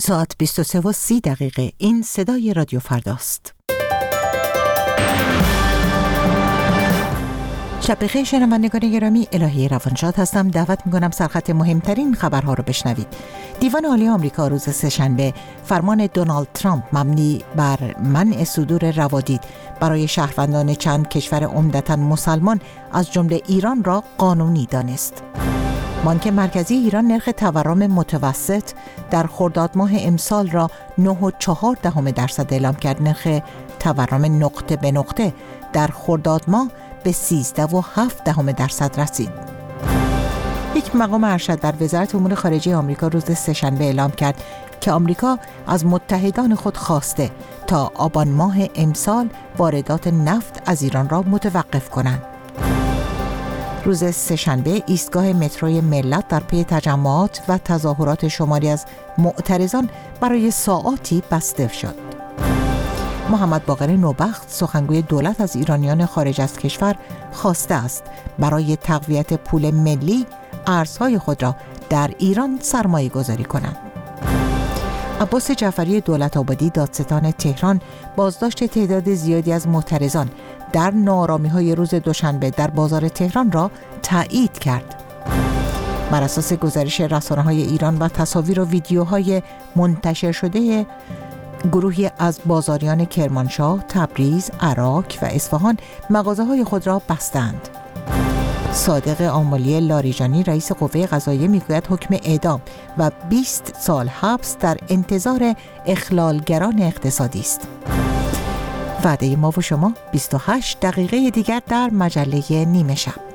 ساعت 23:30 این صدای رادیو فرداست. شب بخیر شنوندگان گرامی، الهی روانشاد هستم. دعوت می‌کنم سرخط مهمترین خبرها رو بشنوید. دیوان عالی آمریکا روز سه‌شنبه فرمان دونالد ترامپ مبنی بر منع صدور روادید برای شهروندان چند کشور عمدتاً مسلمان از جمله ایران را قانونی دانست. بانک مرکزی ایران نرخ تورم متوسط در خرداد ماه امسال را 9.4% اعلام کرد. نرخ تورم نقطه به نقطه در خرداد ماه به 13.7% رسید. یک مقام ارشد در وزارت امور خارجه آمریکا روز سه‌شنبه اعلام کرد که آمریکا از متحدان خود خواسته تا آبان ماه امسال واردات نفت از ایران را متوقف کنند. روز سه‌شنبه ایستگاه متروی ملت در پی تجمعات و تظاهرات شماری از معترضان برای ساعاتی بسته شد. محمد باقر نوبخت سخنگوی دولت از ایرانیان خارج از کشور خواسته است برای تقویت پول ملی ارزهای خود را در ایران سرمایه گذاری کنند. عباس جعفری دولت‌آبادی دادستان تهران بازداشت تعداد زیادی از معترضان در ناآرامی‌های روز دوشنبه در بازار تهران را تایید کرد. بر اساس گزارش رسانه‌های ایران و تصاویر و ویدیوهای منتشر شده، گروهی از بازاریان کرمانشاه، تبریز، عراق و اصفهان مغازه‌های خود را بستند. صادق آملی لاریجانی رئیس قوه قضاییه میگوید حکم اعدام و 20 سال حبس در انتظار اخلالگران اقتصادی است. وعده ما و شما 28 دقیقه دیگر در مجله نیمه شب.